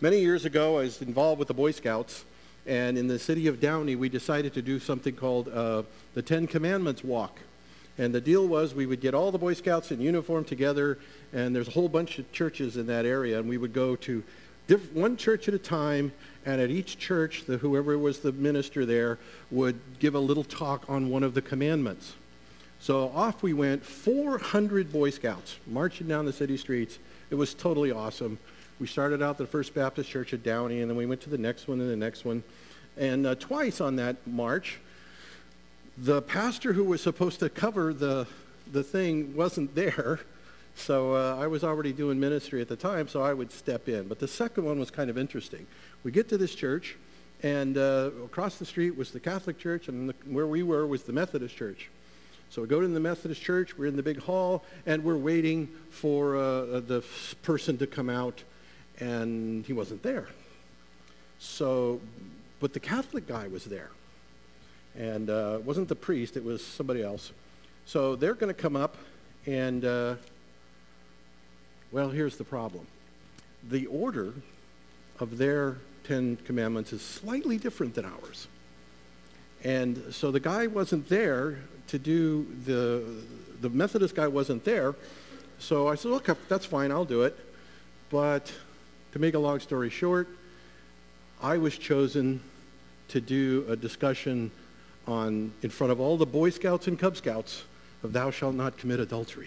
Many years ago, I was involved with the Boy Scouts, and in the city of Downey, we decided to do something called the Ten Commandments Walk. And the deal was we would get all the Boy Scouts in uniform together, and there's a whole bunch of churches in that area, and we would go to one church at a time, and at each church, whoever was the minister there would give a little talk on one of the commandments. So off we went, 400 Boy Scouts marching down the city streets. It was totally awesome. We started out at the First Baptist Church at Downey, and then we went to the next one and the next one. And twice on that march, the pastor who was supposed to cover the thing wasn't there. So I was already doing ministry at the time, so I would step in. But the second one was kind of interesting. We get to this church, and across the street was the Catholic church, and where we were was the Methodist church. So we go to the Methodist church, we're in the big hall, and we're waiting for the person to come out, and he wasn't there. So, but the Catholic guy was there. And it wasn't the priest, it was somebody else. So they're going to come up, and, well, here's the problem. The order of their 10 Commandments is slightly different than ours. And so the guy wasn't there to do, the Methodist guy wasn't there. So I said, look, that's fine, I'll do it. But to make a long story short, I was chosen to do a discussion in front of all the Boy Scouts and Cub Scouts of thou shalt not commit adultery.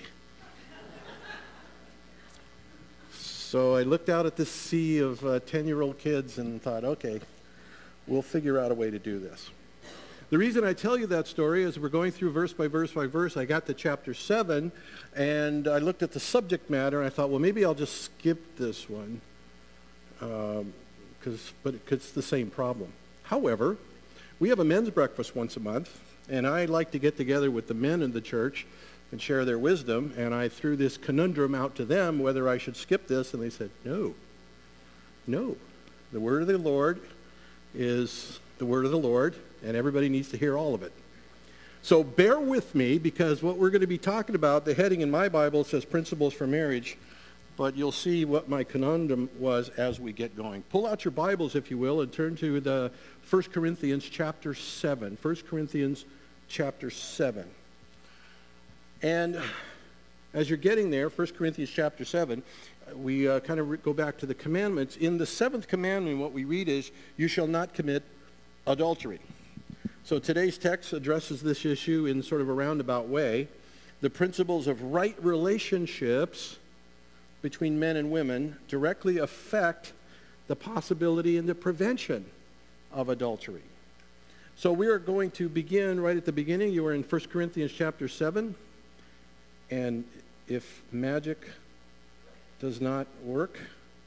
So I looked out at this sea of 10-year-old kids and thought, okay, we'll figure out a way to do this. The reason I tell you that story is we're going through verse by verse by verse. I got to chapter 7, and I looked at the subject matter, and I thought, well, maybe I'll just skip this one, because it's the same problem. However, we have a men's breakfast once a month, and I like to get together with the men in the church and share their wisdom, and I threw this conundrum out to them whether I should skip this, and they said, no. The word of the Lord is the word of the Lord, and everybody needs to hear all of it. So bear with me, because what we're going to be talking about, the heading in my Bible says Principles for Marriage, but you'll see what my conundrum was as we get going. Pull out your Bibles, if you will, and turn to the 1 Corinthians chapter 7. 1 Corinthians chapter 7. And as you're getting there, 1 Corinthians chapter 7, we kind of go back to the commandments. In the seventh commandment, what we read is, you shall not commit adultery. So today's text addresses this issue in sort of a roundabout way. The principles of right relationships between men and women directly affect the possibility and the prevention of adultery. So we are going to begin right at the beginning. You are in 1 Corinthians chapter 7. And if magic does not work,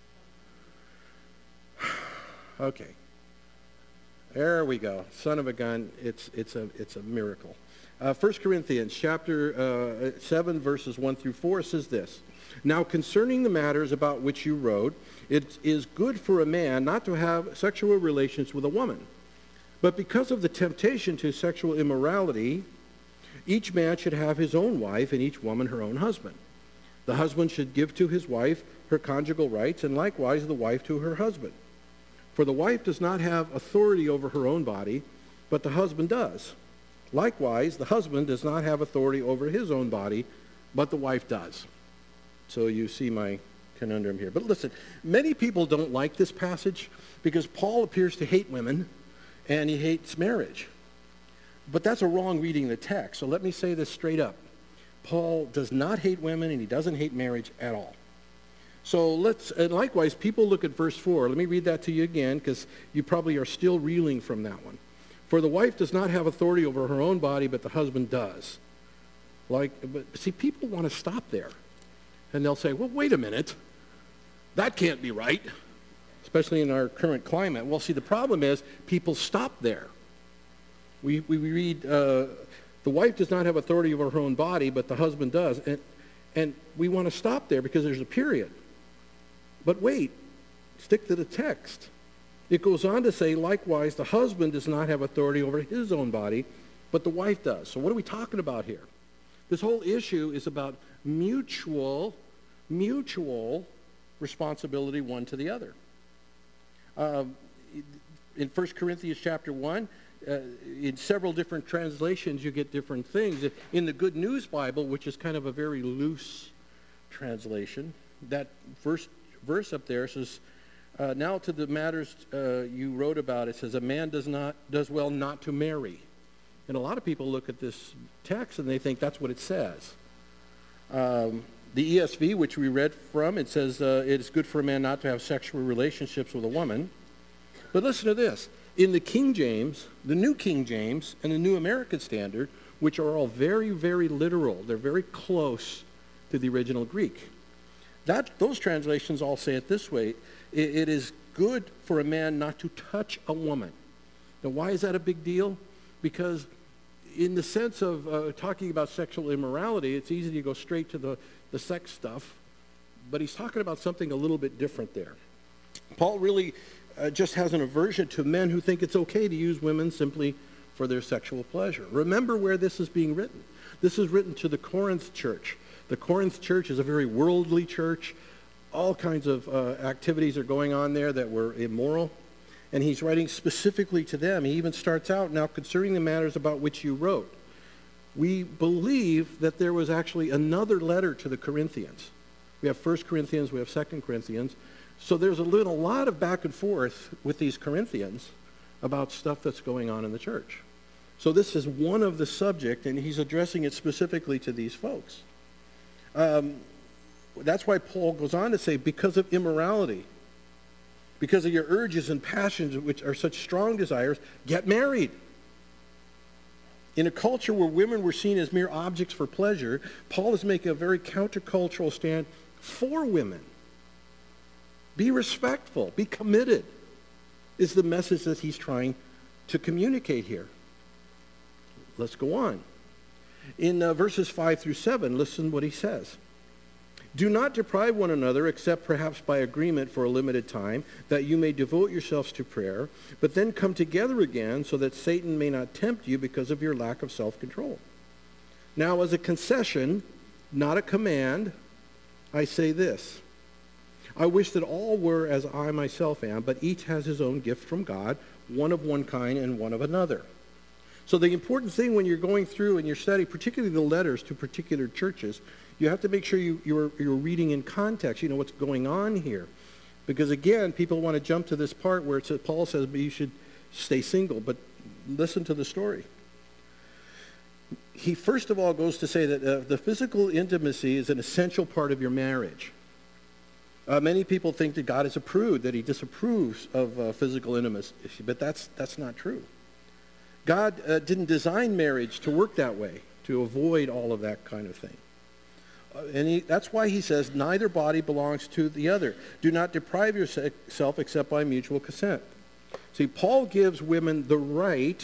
okay. There we go. Son of a gun. It's a miracle. 1 Corinthians chapter 7, verses 1 through 4 says this. Now concerning the matters about which you wrote, it is good for a man not to have sexual relations with a woman. But because of the temptation to sexual immorality, each man should have his own wife, and each woman her own husband. The husband should give to his wife her conjugal rights, and likewise the wife to her husband. For the wife does not have authority over her own body, but the husband does. Likewise, the husband does not have authority over his own body, but the wife does. So you see my conundrum here. But listen, many people don't like this passage because Paul appears to hate women and he hates marriage. But that's a wrong reading of the text. So let me say this straight up. Paul does not hate women and he doesn't hate marriage at all. So and likewise, people look at verse 4. Let me read that to you again, because you probably are still reeling from that one. For the wife does not have authority over her own body, but the husband does. But see, people want to stop there. And they'll say, well, wait a minute. That can't be right, especially in our current climate. Well, see, the problem is people stop there. We read, the wife does not have authority over her own body, but the husband does. And we want to stop there because there's a period. But wait, stick to the text. It goes on to say, likewise, the husband does not have authority over his own body, but the wife does. So what are we talking about here? This whole issue is about mutual responsibility one to the other. In 1 Corinthians chapter 1, in several different translations, you get different things. In the Good News Bible, which is kind of a very loose translation, that first verse up there says, now to the matters you wrote about, it says, a man does well not to marry. And a lot of people look at this text and they think that's what it says. The ESV, which we read from, it says it is good for a man not to have sexual relationships with a woman. But listen to this. In the King James, the New King James, and the New American Standard, which are all very, very literal, they're very close to the original Greek. Those translations all say it this way: it is good for a man not to touch a woman. Now, why is that a big deal? Because in the sense of talking about sexual immorality, it's easy to go straight to the sex stuff, but he's talking about something a little bit different there. Paul really just has an aversion to men who think it's okay to use women simply for their sexual pleasure. Remember where this is being written. This is written to the Corinth church. The Corinth church is a very worldly church. All kinds of activities are going on there that were immoral. And he's writing specifically to them. He even starts out, now concerning the matters about which you wrote. We believe that there was actually another letter to the Corinthians. We have 1 Corinthians, we have 2 Corinthians. So there's a lot of back and forth with these Corinthians about stuff that's going on in the church. So this is one of the subject, and he's addressing it specifically to these folks. That's why Paul goes on to say, because of immorality, because of your urges and passions, which are such strong desires, get married. In a culture where women were seen as mere objects for pleasure, Paul is making a very countercultural stand for women. Be respectful, be committed, is the message that he's trying to communicate here. Let's go on. In verses 5 through 7, listen what he says. Do not deprive one another, except perhaps by agreement for a limited time, that you may devote yourselves to prayer, but then come together again so that Satan may not tempt you because of your lack of self-control. Now, as a concession, not a command, I say this. I wish that all were as I myself am, but each has his own gift from God, one of one kind and one of another. So the important thing when you're going through and you're studying, particularly the letters to particular churches, you have to make sure you're reading in context, you know what's going on here. Because again, people want to jump to this part where Paul says, but you should stay single, but listen to the story. He first of all goes to say that the physical intimacy is an essential part of your marriage. Many people think that God is a prude, that he disapproves of physical intimacy, but that's not true. God didn't design marriage to work that way, to avoid all of that kind of thing. That's why he says, neither body belongs to the other. Do not deprive yourself except by mutual consent. See, Paul gives women the right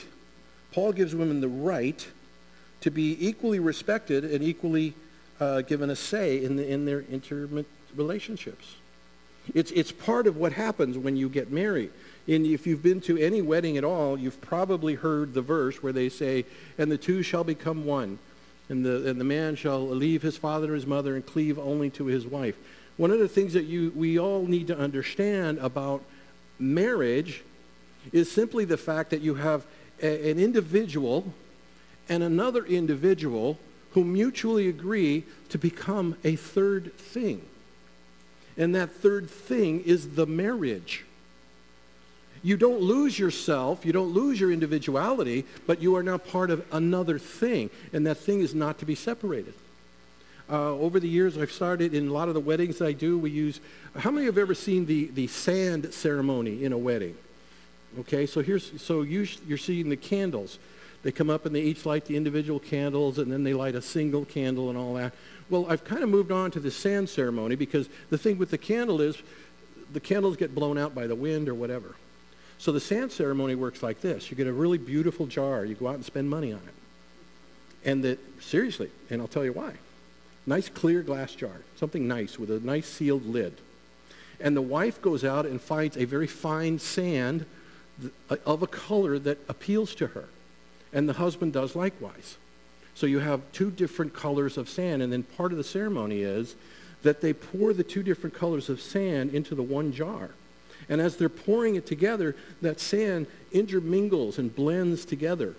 to be equally respected and equally given a say in their intimate relationships. It's part of what happens when you get married. And if you've been to any wedding at all, you've probably heard the verse where they say, and the two shall become one. And the man shall leave his father and his mother and cleave only to his wife. One of the things that we all need to understand about marriage is simply the fact that you have an individual and another individual who mutually agree to become a third thing. And that third thing is the marriage. You don't lose yourself, you don't lose your individuality, but you are now part of another thing, and that thing is not to be separated. Over the years, I've started, in a lot of the weddings I do, we use, how many have ever seen the sand ceremony in a wedding? Okay, so you're seeing the candles. They come up and they each light the individual candles, and then they light a single candle and all that. Well, I've kind of moved on to the sand ceremony, because the thing with the candle is the candles get blown out by the wind or whatever. So the sand ceremony works like this. You get a really beautiful jar. You go out and spend money on it. And seriously, and I'll tell you why. Nice clear glass jar, something nice with a nice sealed lid. And the wife goes out and finds a very fine sand of a color that appeals to her. And the husband does likewise. So you have two different colors of sand, and then part of the ceremony is that they pour the two different colors of sand into the one jar. And as they're pouring it together, that sand intermingles and blends together.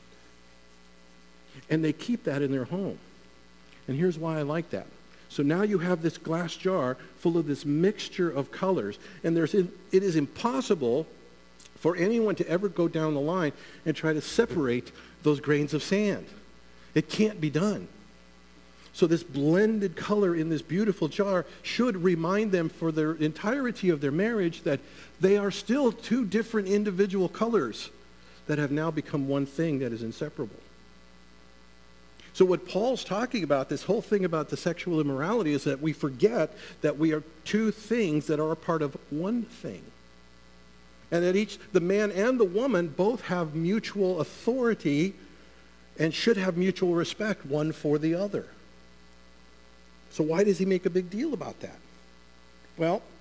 And they keep that in their home. And here's why I like that. So now you have this glass jar full of this mixture of colors, and it is impossible for anyone to ever go down the line and try to separate those grains of sand. It can't be done. So this blended color in this beautiful jar should remind them for the entirety of their marriage that they are still two different individual colors that have now become one thing that is inseparable. So what Paul's talking about, this whole thing about the sexual immorality, is that we forget that we are two things that are a part of one thing. And that the man and the woman both have mutual authority and should have mutual respect one for the other. So why does he make a big deal about that? Well,